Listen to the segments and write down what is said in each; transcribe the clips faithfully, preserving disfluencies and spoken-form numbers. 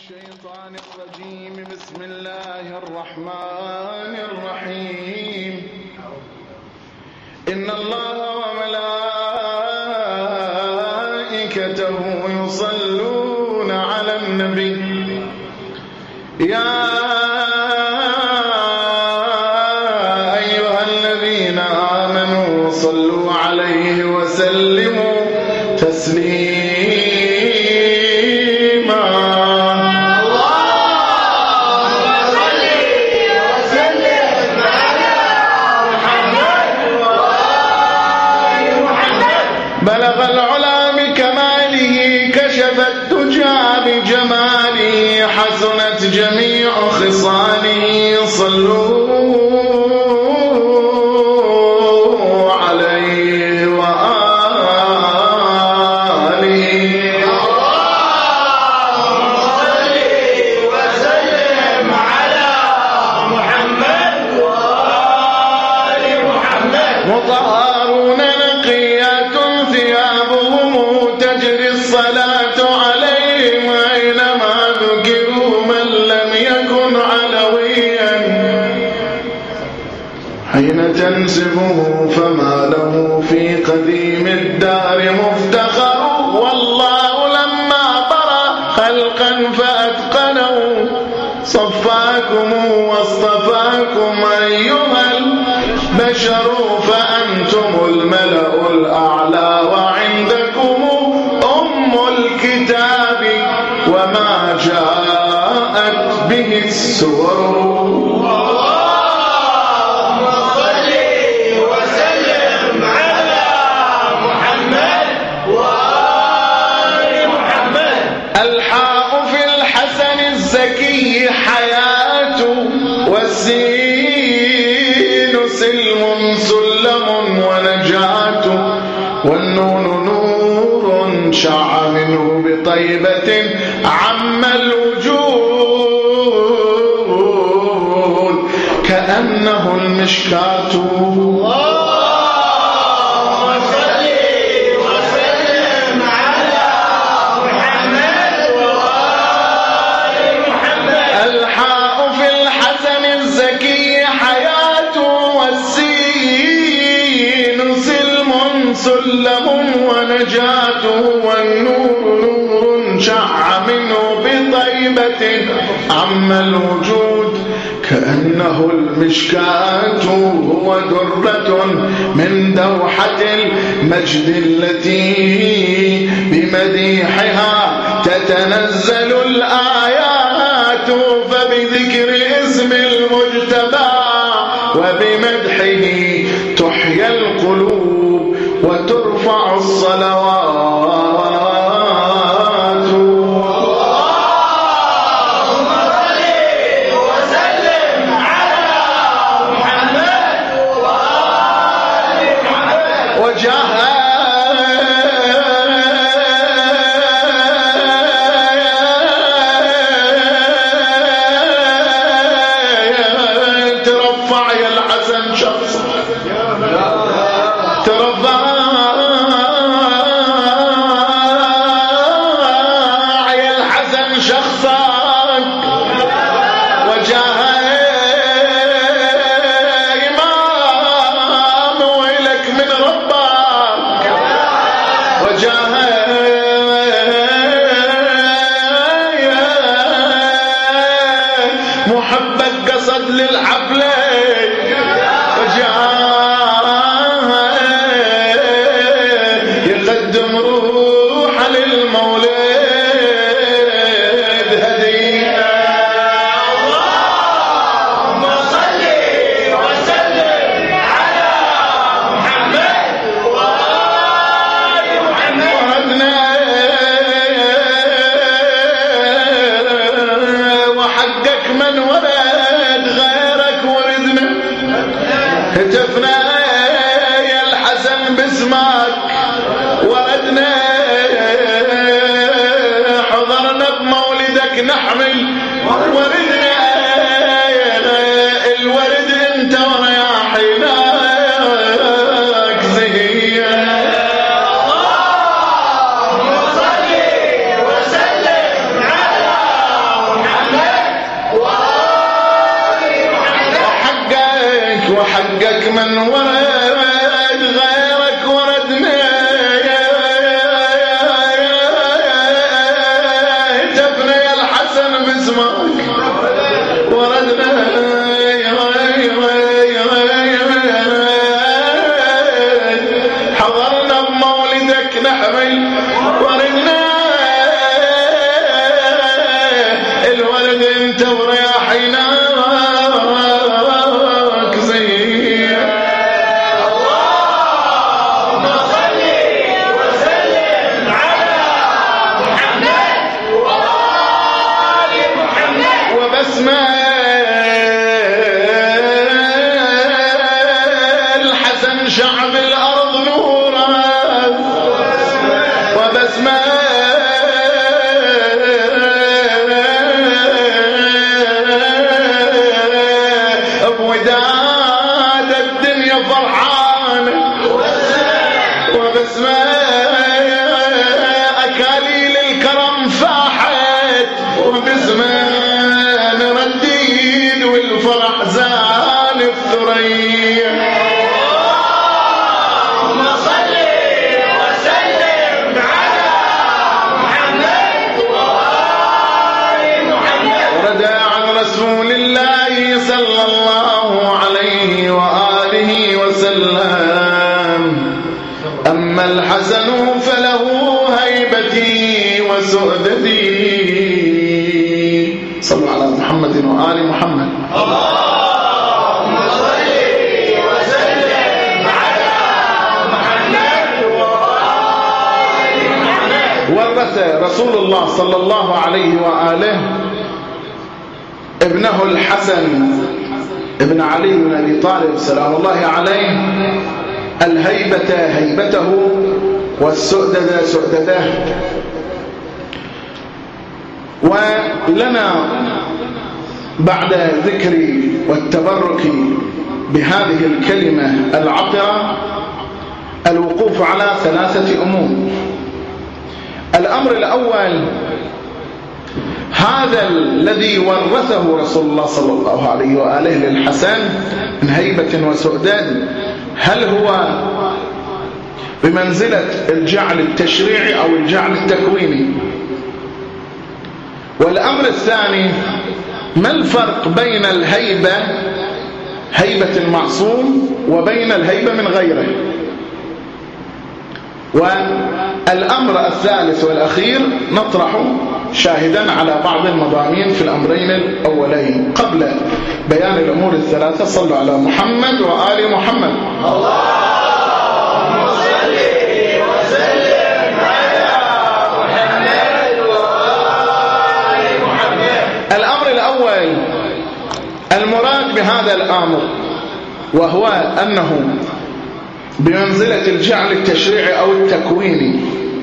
الشيطان الرجيم. بسم الله الرحمن الرحيم. إن الله وملائكته يصلون على النبي يا أيها الذين آمنوا صلوا عليه وسلموا تسليما. بلغ العلا بكماله كشف الدجى بجماله حسنت جميع خصاله صلوا عليه وآله اللهم صل وسلم على محمد وآل محمد. مطهرون نقيات ثيابهم تجري الصلاة عليهم أينما ذكروا من لم يكن علويا حين تنسبه فما له في قديم الدار مفتخر. والله لما برى خلقا فأتقنه صفاكم واصطفاكم أيها البشر فأنتم الملأ الأعلى وعندكم أم الكتاب وما جاءت به السور. اللهم صل وسلم على محمد وآل محمد. الحاء في الحسن الزكي حياة والسين سلم سلم ونجاة والنون نور شع منه بطيبة عم الوجود كأنه المشكاة. اللهم صل وسلم على محمد وآل محمد. الحاء في الحسن الزكي حياة والسين سلم سلم ونجاة والنور نور شع منه بطيبة عم الوجود كأنه المشكاة. هو درة من دوحة المجد التي بمديحها تتنزل الآيات فبذكر اسم المجتبى وبمدحه تحيا القلوب وترفع الصلوات. اللهم صل وسلم على محمد وآل محمد. وجاهدت ترفع يا الحسن شخصا ترفع يا الحسن شخصك وجاه إمام ويلك من ربك وجاه محبك قصد للحفلة وجاه يقدم روحه للمولد هدية. اللهم صل وسلم على محمد وآل محمد. وردنا وحقك من ورد غيرك وردنا هتفنا يا الحسن باسمك وردنا حضرنا بمولدك نحمل وردنا الورد انت ورياحيناك زهية. اللهم صل وسلم على من ورد غيرك وردنا هتفنا يا الحسن باسمك وردنا حضرنا بمولدك نحمل وردنا الولد انت ورياحينا الحسن شعب الأرض نورا وبسمة بوداد الدنيا فرحانة وبسمة أكاليل الكرم فاحت وبسمة نرديد والفرح زال الثريا اللهم صل وسلم على محمد وآل محمد. ورد عن رسول الله صلى الله عليه وآله وسلم أما الحسن فله هيبتي وسؤدتي. صلوا على محمد وآل محمد. اللهم صل وسلم على محمد وآل محمد. ورث رسول الله صلى الله عليه وآله ابنه الحسن ابن علي بن أبي طالب سلام الله عليه الهيبة هيبته والسؤدد سؤدده. ولنا بعد ذكر والتبرك بهذه الكلمة العطرة الوقوف على ثلاثة أمور. الأمر الأول هذا الذي ورثه رسول الله صلى الله عليه وآله للحسن من هيبة وسؤدد هل هو بمنزلة الجعل التشريعي أو الجعل التكويني؟ والأمر الثاني ما الفرق بين الهيبة هيبة المعصوم وبين الهيبة من غيره؟ والأمر الثالث والأخير نطرح شاهدا على بعض المضامين في الأمرين الأولين. قبل بيان الأمور الثلاثة صلوا على محمد وآل محمد. اللهم صل وسلم على محمد وآل محمد. الأمر الأول المراد بهذا الأمر وهو أنه بمنزلة الجعل التشريعي أو التكويني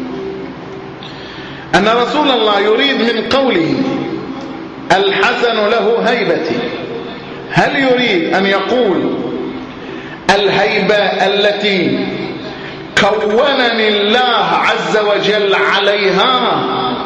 أن رسول الله يريد من قوله الحسن له هيبتي هل يريد أن يقول الهيبة التي كونني الله عز وجل عليها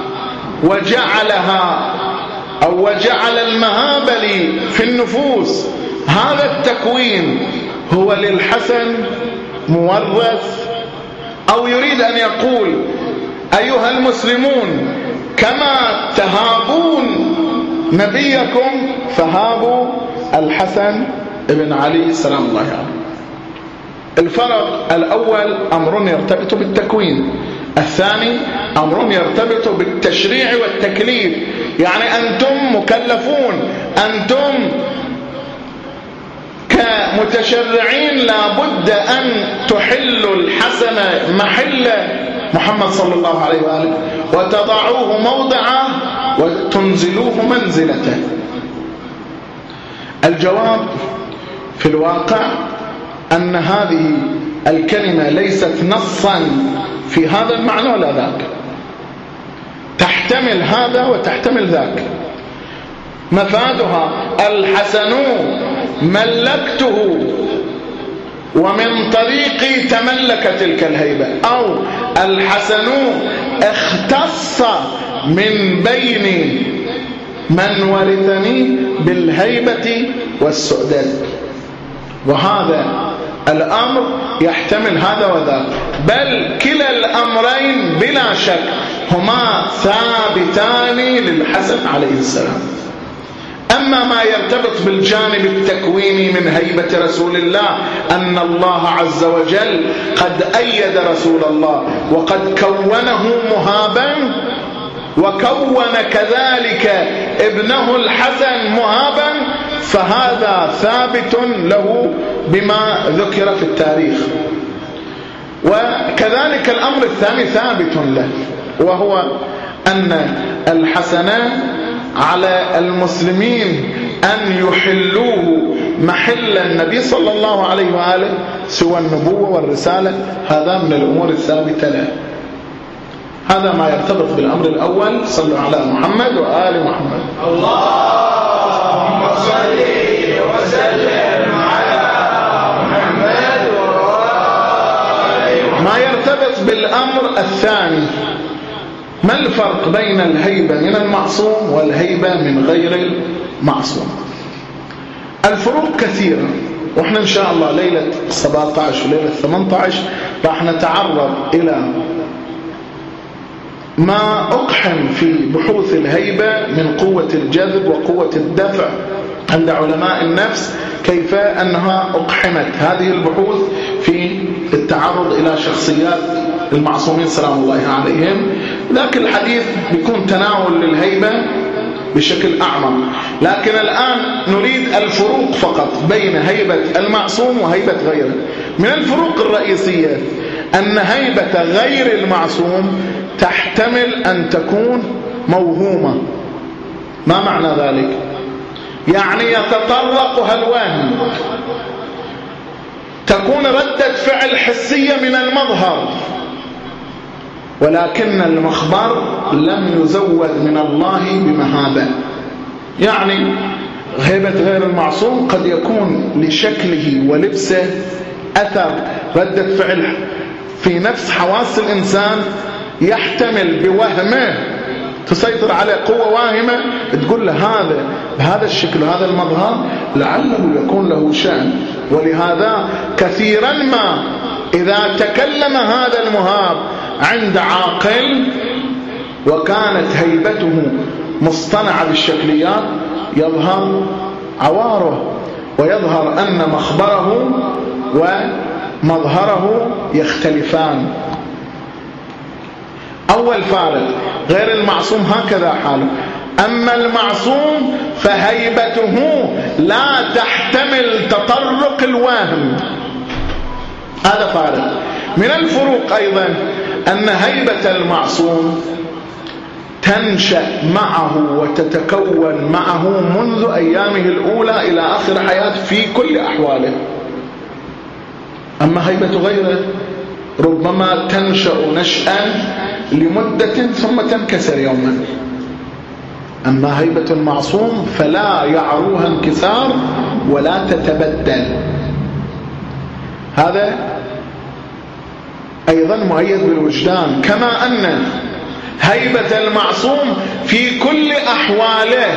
وجعلها أو وجعل المهابة لي في النفوس هذا التكوين هو للحسن مورث؟ أو يريد أن يقول أيها المسلمون كما تهابون نبيكم فهابوا الحسن ابن علي سلام الله عليه. الفرق الأول أمر يرتبط بالتكوين، الثاني أمر يرتبط بالتشريع والتكليف. يعني أنتم مكلفون، أنتم كمتشرعين لابد أن تحلوا الحسن محل محمد صلى الله عليه وآله وتضعوه موضعه وتنزلوه منزلته. الجواب في الواقع أن هذه الكلمة ليست نصا في هذا المعنى ولا ذاك، تحتمل هذا وتحتمل ذاك. مفادها الحسن ملكته ومن طريقي تملك تلك الهيبة، أو الحسن اختص من بين من ورثني بالهيبة والسؤدد. وهذا الأمر يحتمل هذا وذاك، بل كلا الأمرين بلا شك هما ثابتان للحسن عليه السلام. أما ما يرتبط بالجانب التكويني من هيبة رسول الله، أن الله عز وجل قد أيد رسول الله وقد كونه مهابا، وكون كذلك ابنه الحسن مهابا، فهذا ثابت له بما ذكر في التاريخ. وكذلك الأمر الثاني ثابت له، وهو أن الحسن على المسلمين أن يحلوه محل النبي صلى الله عليه وآله سوى النبوة والرسالة، هذا من الأمور الثابتة له. هذا ما يرتبط بالأمر الأول. صلوا على محمد وآل محمد. اللهم صل وسلم على محمد وآل محمد. ما يرتبط بالأمر الثاني، ما الفرق بين الهيبة من المعصوم والهيبة من غير المعصوم؟ الفروق كثيرة، وإحنا إن شاء الله ليلة سبعة عشر وليلة ثمانية عشر راح نتعرض إلى ما أقحم في بحوث الهيبة من قوة الجذب وقوة الدفع عند علماء النفس، كيف أنها أقحمت هذه البحوث في التعرض إلى شخصيات المعصومين سلام الله عليهم. ذاك الحديث بيكون تناول للهيبة بشكل أعمق، لكن الآن نريد الفروق فقط بين هيبة المعصوم وهيبة غيره. من الفروق الرئيسية أن هيبة غير المعصوم تحتمل أن تكون موهومة. ما معنى ذلك؟ يعني يتطرقها الوهم، تكون ردة فعل حسية من المظهر، ولكن المخبر لم يزود من الله بمهابة. يعني هيبة غير المعصوم قد يكون لشكله ولبسه أثر ردة فعل في نفس حواس الإنسان، يحتمل بوهمه تسيطر على قوة واهمة تقول له هذا بهذا الشكل وهذا المظهر لعله يكون له شأن. ولهذا كثيرا ما إذا تكلم هذا المهاب عند عاقل وكانت هيبته مصطنعة بالشكليات يظهر عواره، ويظهر أن مخبره ومظهره يختلفان. أول فارق، غير المعصوم هكذا حاله، أما المعصوم فهيبته لا تحتمل تطرق الوهم. هذا فارق. من الفروق أيضا أن هيبة المعصوم تنشأ معه وتتكون معه منذ أيامه الأولى إلى آخر حياته في كل أحواله. أما هيبة غيره ربما تنشأ نشأ لمدة ثم تنكسر يوما. أما هيبة المعصوم فلا يعروها انكسار ولا تتبدل. هذا أيضا مؤيد بالوجدان، كما أن هيبة المعصوم في كل أحواله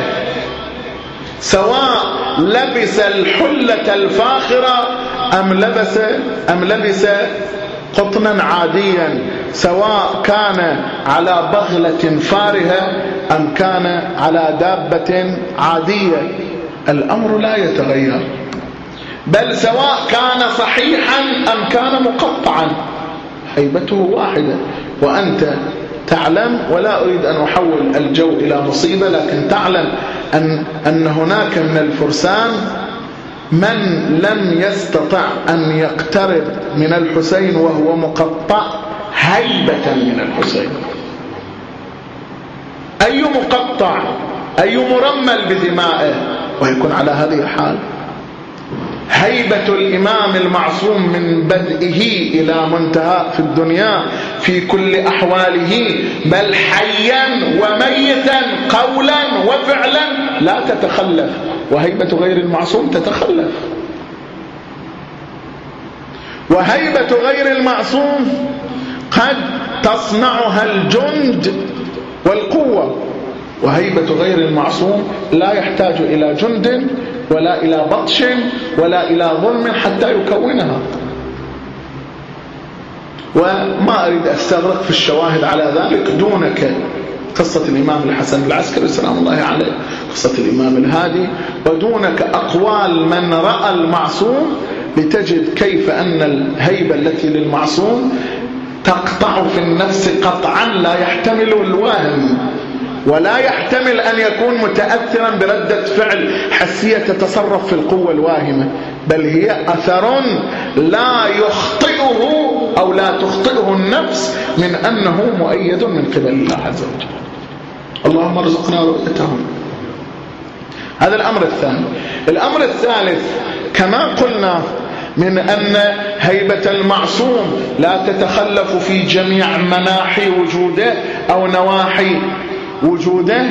سواء لبس الحلة الفاخرة أم لبس أم لبس قطنا عاديا، سواء كان على بغلة فارهة أم كان على دابة عادية، الأمر لا يتغير. بل سواء كان صحيحا أم كان مقطعا هيبته واحدة. وأنت تعلم، ولا أريد أن أحول الجو إلى مصيبة، لكن تعلم أن, أن هناك من الفرسان من لم يستطع أن يقترب من الحسين وهو مقطع هيبة من الحسين. أي مقطع، أي مرمل بدمائه ويكون على هذه الحال. هيبة الإمام المعصوم من بدئه إلى منتهى في الدنيا في كل أحواله، بل حيا وميتا قولا وفعلا لا تتخلف، وهيبة غير المعصوم تتخلف. وهيبة غير المعصوم قد تصنعها الجند والقوة، وهيبة غير المعصوم لا يحتاج إلى جند ولا إلى بطش ولا إلى ظلم حتى يكونها. وما أريد أستغرق في الشواهد على ذلك دونك. قصة الإمام الحسن العسكري سلام الله عليه، قصة الإمام الهادي، ودونك أقوال من رأى المعصوم، لتجد كيف أن الهيبة التي للمعصوم تقطع في النفس قطعا لا يحتمل الوهم، ولا يحتمل أن يكون متأثرا بردة فعل حسية تتصرف في القوة الواهمة، بل هي أثر لا يخطئه أو لا تخطئه النفس من أنه مؤيد من قبل الله عز وجل. اللهم ارزقنا رؤيتهم. هذا الأمر الثاني. الأمر الثالث كما قلنا من أن هيبة المعصوم لا تتخلف في جميع مناحي وجوده أو نواحي وجوده،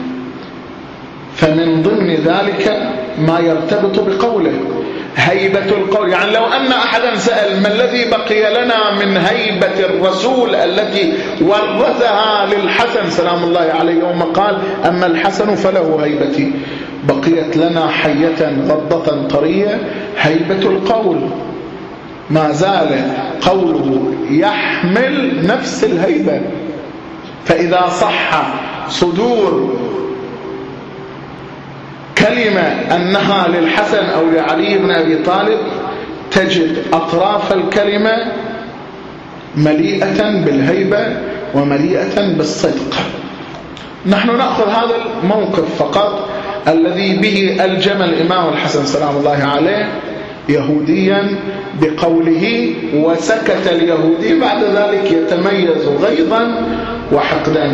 فمن ضمن ذلك ما يرتبط بقوله هيبة القول. يعني لو أن أحدا سأل ما الذي بقي لنا من هيبة الرسول التي ورثها للحسن سلام الله عليه يوم قال أما الحسن فله هيبتي، بقيت لنا حية غضة طرية هيبة القول، ما زال قوله يحمل نفس الهيبة. فإذا صح صدور كلمة أنها للحسن أو لعلي بن أبي طالب، تجد أطراف الكلمة مليئة بالهيبة ومليئة بالصدق. نحن نأخذ هذا الموقف فقط الذي به ألجم الإمام الحسن سلام الله عليه يهوديا بقوله، وسكت اليهودي بعد ذلك يتميز غيظا وحقدا.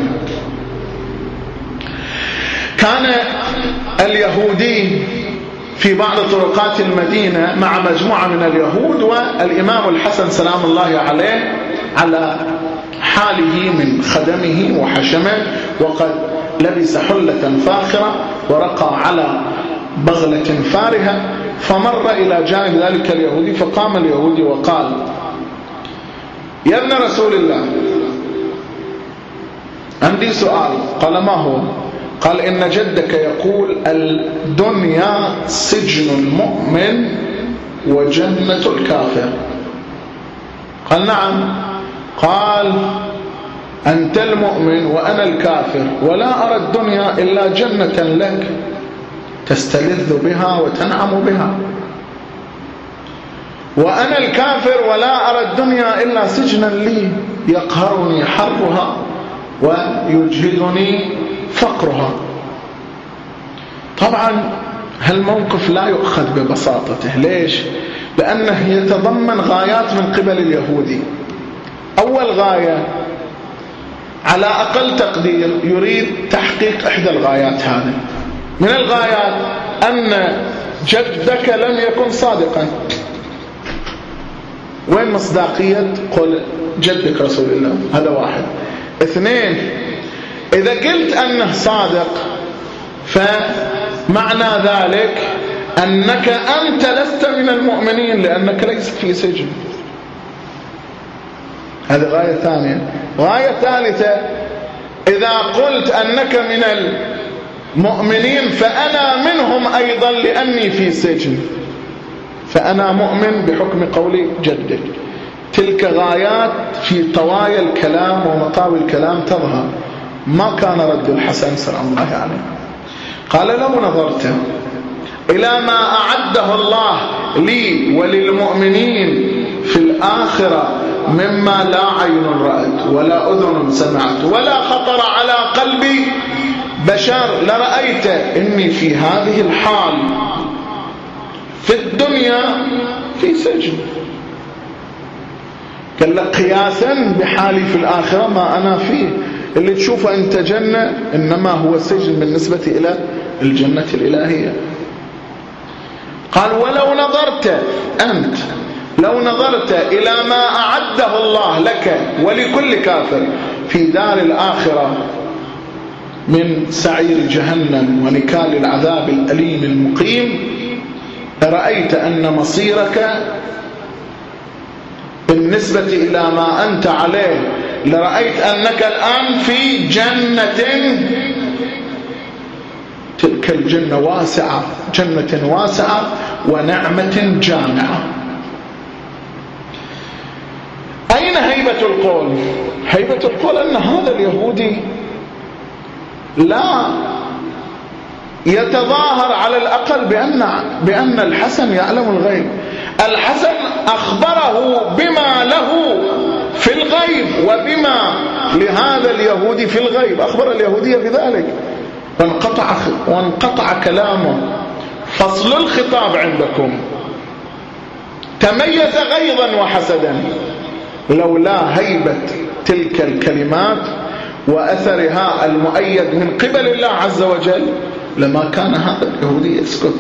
كان اليهودي في بعض طرقات المدينة مع مجموعة من اليهود، والإمام الحسن سلام الله عليه على حاله من خدمه وحشمه، وقد لبس حلة فاخرة ورقى على بغلة فارهة، فمر إلى جانب ذلك اليهودي، فقام اليهودي وقال يا ابن رسول الله عندي سؤال. قال ما هو؟ قال إن جدك يقول الدنيا سجن المؤمن وجنة الكافر. قال نعم. قال أنت المؤمن وأنا الكافر، ولا أرى الدنيا إلا جنة لك تستلذ بها وتنعم بها، وأنا الكافر ولا أرى الدنيا إلا سجنا لي يقهرني حرها ويجهدني فقرها. طبعا هالموقف لا يؤخذ ببساطته. ليش؟ لأنه يتضمن غايات من قبل اليهودي. أول غاية على أقل تقدير يريد تحقيق إحدى الغايات هذه. من الغايات أن جدك لم يكن صادقا. وين مصداقية قول جدك رسول الله؟ هذا واحد. اثنين، إذا قلت أنه صادق فمعنى ذلك أنك أنت لست من المؤمنين لأنك ليست في سجن. هذه غاية ثانية. غاية ثالثة، إذا قلت أنك من المؤمنين فأنا منهم أيضا لأني في سجن، فأنا مؤمن بحكم قول جدك. تلك غايات في طوايا الكلام ومطاوي الكلام تظهر. ما كان رد الحسن سلام الله عليه. قال لو نظرت إلى ما أعده الله لي وللمؤمنين في الآخرة مما لا عين رأت ولا أذن سمعت ولا خطر على قلب بشر لرأيت إني في هذه الحال في الدنيا في سجن. قال لك قياسا بحالي في الآخرة ما أنا فيه، اللي تشوفه أنت جنة إنما هو سجن بالنسبة إلى الجنة الإلهية. قال ولو نظرت أنت لو نظرت إلى ما أعده الله لك ولكل كافر في دار الآخرة من سعير جهنم ونكال العذاب الأليم المقيم، رأيت أن مصيرك بالنسبة إلى ما أنت عليه، لرأيت أنك الآن في جنة، تلك الجنة واسعة، جنة واسعة ونعمة جامعة. أين هي هيبة القول؟ هيبة القول أن هذا اليهودي لا يتظاهر على الأقل بأن, بأن الحسن يعلم الغيب. الحسن أخبره بما له في الغيب وبما لهذا اليهودي في الغيب، أخبر اليهودية بذلك، وانقطع, وانقطع كلامه. فصل الخطاب عندكم تميز غيظا وحسدا. لولا هيبة تلك الكلمات وأثرها المؤيد من قبل الله عز وجل لما كان هذا اليهودي يسكت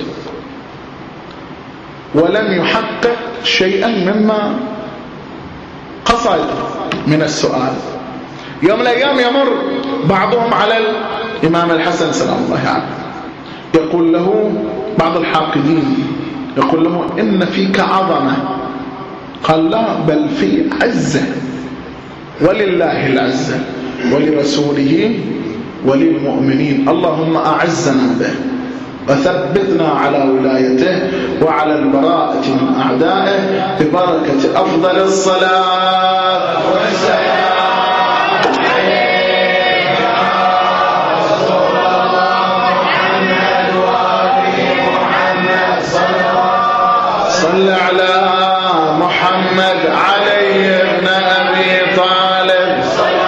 ولم يحقق شيئا مما قصد من السؤال. يوم الأيام يمر بعضهم على الإمام الحسن سلام الله عليه، يقول له بعض الحاقدين، يقول له إن فيك عظمة. قال لا، بل في عزة، ولله العزة ولرسوله وللمؤمنين، اللهم أعزنا به وثبتنا على ولايته وعلى البراءة من أعدائه ببركة أفضل الصلاة والسلام عليك يا رسول الله محمد وآل محمد صل على محمد علي ابن أبي طالب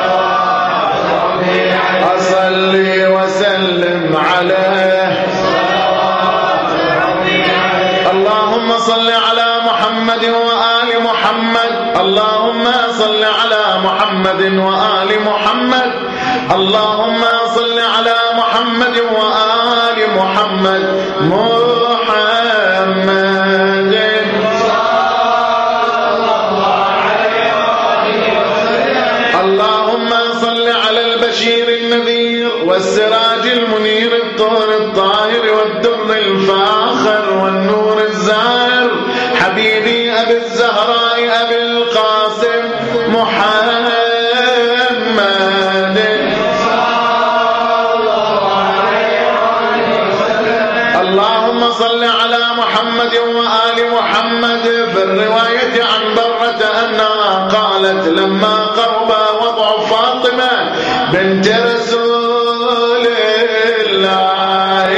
أصلي وسلم عليه. اللهم صل على محمد وآل محمد، اللهم صل على محمد وآل محمد، اللهم صل على محمد وآل محمد محمد. اللهم صل على البشير النذير والسراج المنير الطهر الطاهر والدر الفاخر والنور الزاهر حبيبي أبي الزهراء أبي القاسم محمد. اللهم صل على محمد وآل محمد. في الرواية عن برة أنها قالت لما قرب وضع فاطمة بنت رسول الله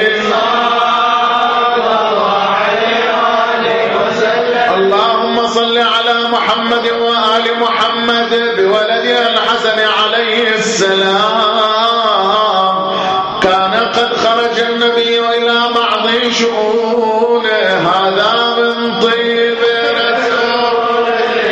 اللهم صل على محمد وآل محمد بولدها الحسن عليه السلام. كان قد خرج النبي إلى بعض شؤونه، هذا من طيب رسول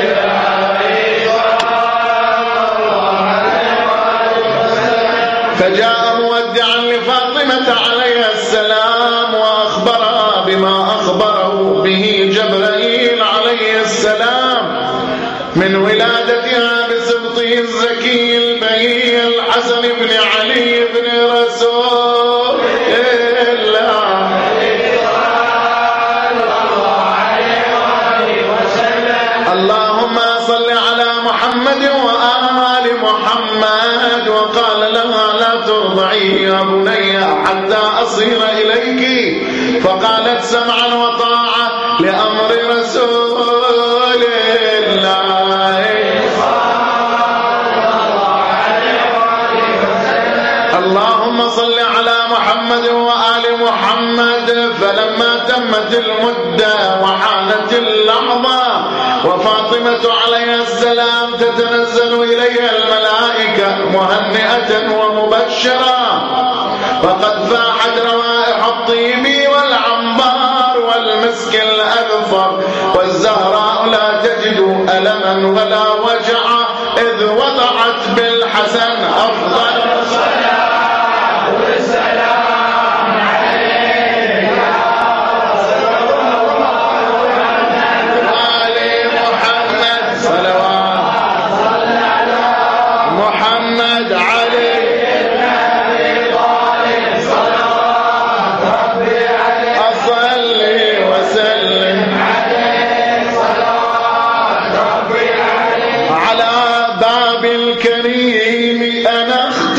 فجاء مودعا لفاطمة عليها السلام وأخبرها بما أخبره به جبرائيل عليه السلام من ولادتها بسبطه الزكي البهي الحسن بن علي بن رسول الله. اللهم صل على محمد وآل محمد. وقال لها لا ترضعي يا بني حتى أصير إليك، فقالت سمعا وطاعة لأمر رسول الله. اللهم صل على محمد وآل محمد. فلما تمت المدة وحانت اللحظة وفاطمة عليها السلام تتنزل إليها الملائكة مهنئة ومبشرة، وقد فاحت روائح الطيب والعنبر والمسك الأذفر، والزهراء لا تجد ألما ولا وجعا إذ وضعت بالحسن أفضل الصلاة والسلام عليك يا رسول الله وآل محمد صلوات صل على محمد علي بن أبي طالب صلوات ربي عليه أصلي وسلم عليه صلوات ربي عليه على باب الكريم أنا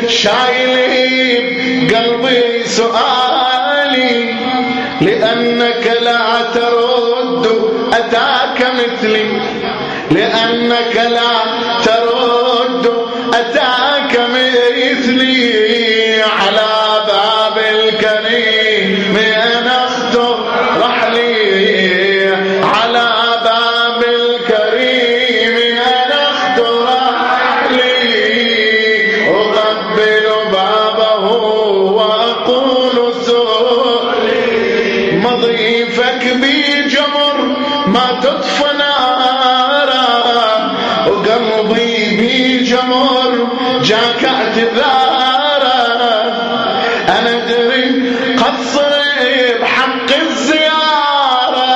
شايلي بقلبي سؤالي لأنك لا ترد أتاك مثلي لأنك لا ترد أتاك مثلي على باب الكريم أنا أخطر رحلي على باب الكريم أنا أخطر رحلي أقبل بابه وأقول سؤلي مضيفك بجمر ما تطفى نارا وقلبي بجمر جاك اعتذارا أنا أدري قصر بحق الزيارة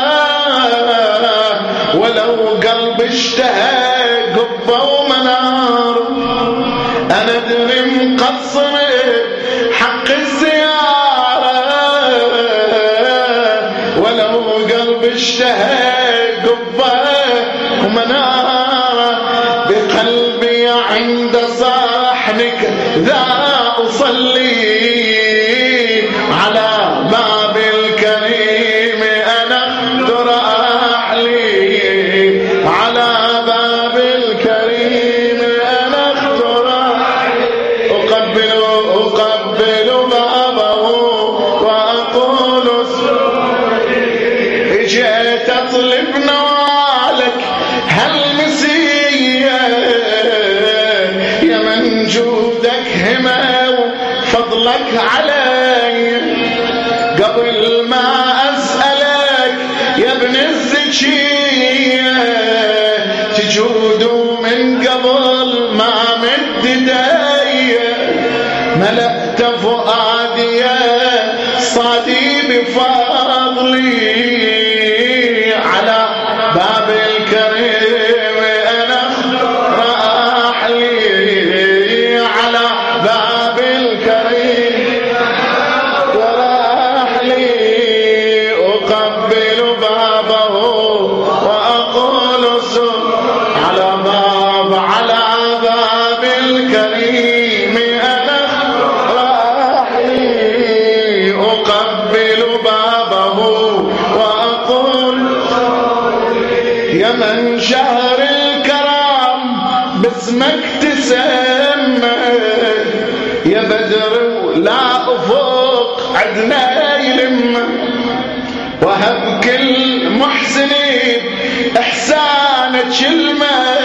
ولو قلبي اشتهى قبة ومنار أنا أدري مقصر حق الزيارة ولو قلبي اشتهى قبة ومنار بقلبي عند صاحنك ذا أصلي على باب الكريم أنا أخطر أحلي على باب الكريم أنا أخطر أقبل أقبل بابه وأقول سوري جئت أطلب نوالك هالمسية يا من جودك هما وفضلك علي قبل ما أسألك يا ابن الزكية تجود من قبل ما مد يدي ملأت فؤادي صادي بفضلي على باب الكريم أنا راح لي على باب الكريم وراح لي أقبل بابه وأقول سر على باب على باب الكريم أنا راح لي أقبل بابه وأقول يا من شهر الكرام باسمك تسمى يا بدر لا أفوق عدنا يلم وهب كل محسنين إحسانك كلمة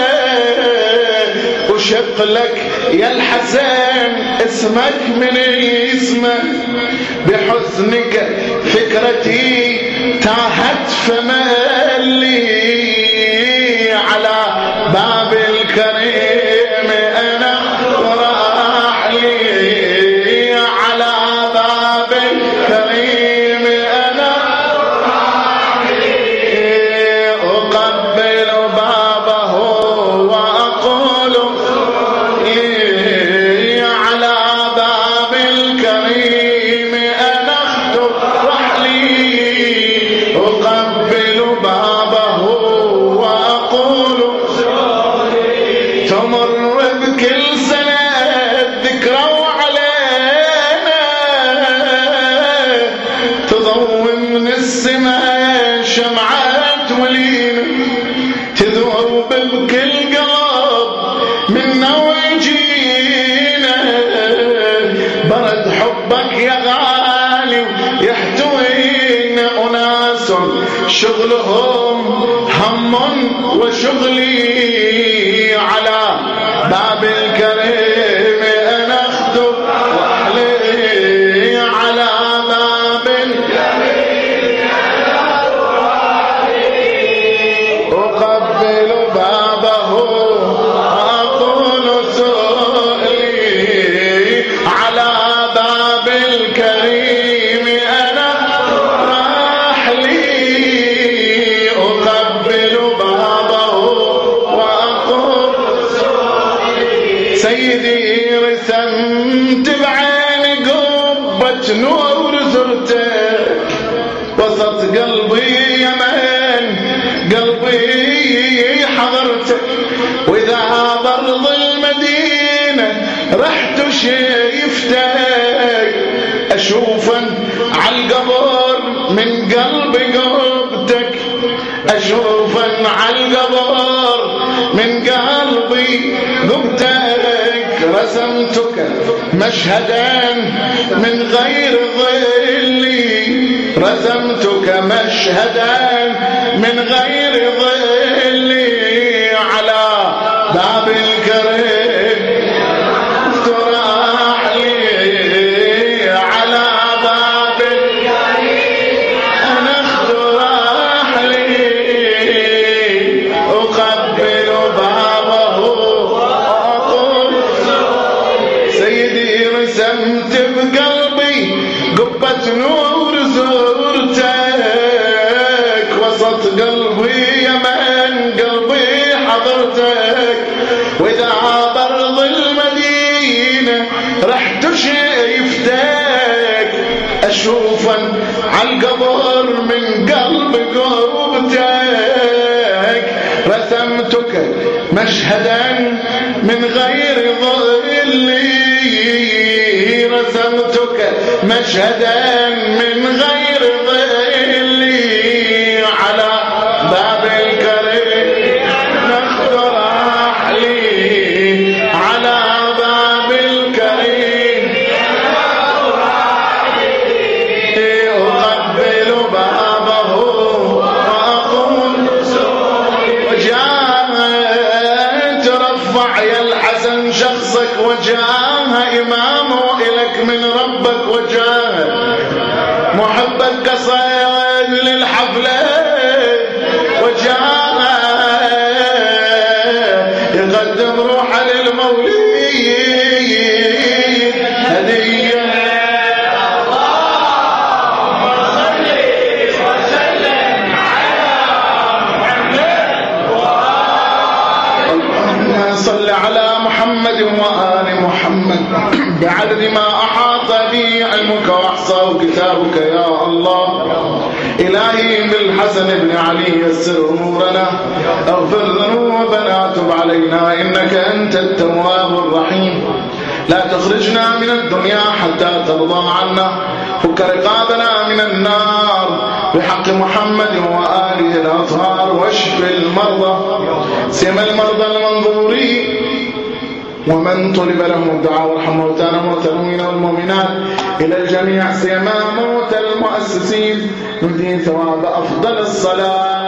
وشق لك يا الحسن اسمك من اسمه بحسنك فكرتي تاهت فملي على باب الكريم أنا راح لي على باب الكريم أنا راح لي أقبل بابه وأقول لي على باب الكريم أنا أخطر رحلي أقبل بابه وأقول تمر بكل سنة ذكرى وعلينا تضوي من السماء شمعات ولينا تذوب بكل قلب منا ويجينا برد حبك يا غالي يحتوينا أناس شغلهم هم وشغلي على باب الكريم أنا أخذ وأحلي على باب الكريم أنا أقبل بابه وأقول سؤلي على باب الكريم أنا راح لي أقبل بابه وأقول سؤلي سيدي رسمت بعين قبة نور زرتك وسط قلبي يمن قلبي حضرتك وإذا برض المدينة رحت شيفتك أشوفا عالقبر من قلب قبتك أشوفا عالقبر من قلبي قبتك رسمتك مشهدا من غير ظلي رسمتك مشهدا من غير ظلي على باب الكريم اخترع لي على باب الكريم أنا اخترع لي أقبل بابه وأقول سيدي رسمت بقلبي قبة نور زرتك وسط قلبي يمن قلبي حضرتك وإذا برض المدينة رحت شيفتك أشوفا عالقبر من قلب قربتك رسمتك مشهدا من غير ظلي رسمتك مشهدا من غير ظلي على باب الكريم نخترع لي على باب الكريم أقبل بابه وأقول وجاء ترفع يا الحسن شخصك وجاء إمامه إلك من ربك وجاء محبك قصيد للحفلة وجاء يقدم روحه للمولي هدية اللهم صل وسلم على محمد اللهم صل على محمد وآل محمد بعدد ما أحاط به علمك وأحصاه كتابك يا الله إلهي بالحسن بن علي يسر أمورنا اغفر ذنوبنا تب علينا إنك أنت التواب الرحيم لا تخرجنا من الدنيا حتى ترضى عنا فك رقابنا من النار بحق محمد وآله الأطهار واشف المرضى سيما المرضى المنظورين ومن طلب لهم الدعاء وارحم موتانا موتى المؤمنين والمؤمنات إلى الجميع سيما موتى المؤسسين نهدي ثواب أفضل الصلاة